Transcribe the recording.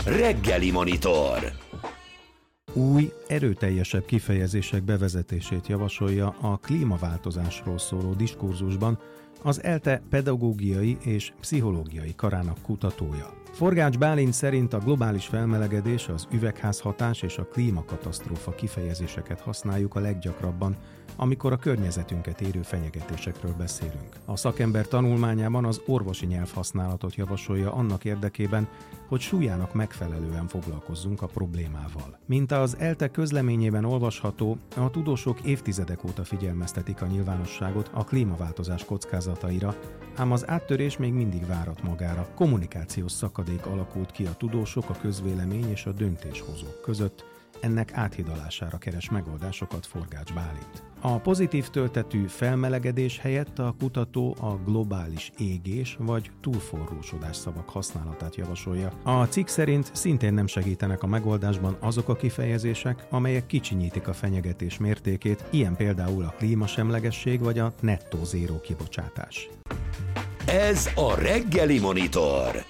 Reggeli Monitor. Új, erőteljesebb kifejezések bevezetését javasolja a klímaváltozásról szóló diskurzusban az ELTE pedagógiai és pszichológiai karának kutatója. Forgács Bálint szerint a globális felmelegedés, az üvegházhatás és a klímakatasztrófa kifejezéseket használjuk a leggyakrabban, amikor a környezetünket érő fenyegetésekről beszélünk. A szakember tanulmányában az orvosi nyelvhasználatot javasolja annak érdekében, hogy súlyának megfelelően foglalkozzunk a problémával. Mint az ELTE közleményében olvasható, a tudósok évtizedek óta figyelmeztetik a nyilvánosságot a klímaváltozás kockázataira, ám az áttörés még mindig várat magára. Kommunikációs szakadék alakult ki a tudósok, a közvélemény és a döntéshozók között. Ennek áthidalására keres megoldásokat Forgács Bálint. A pozitív töltetű felmelegedés helyett a kutató a globális égés vagy túlforrósodás szavak használatát javasolja. A cikk szerint szintén nem segítenek a megoldásban azok a kifejezések, amelyek kicsinyítik a fenyegetés mértékét, ilyen például a klímasemlegesség vagy a nettó zéró kibocsátás. Ez a Reggeli Monitor.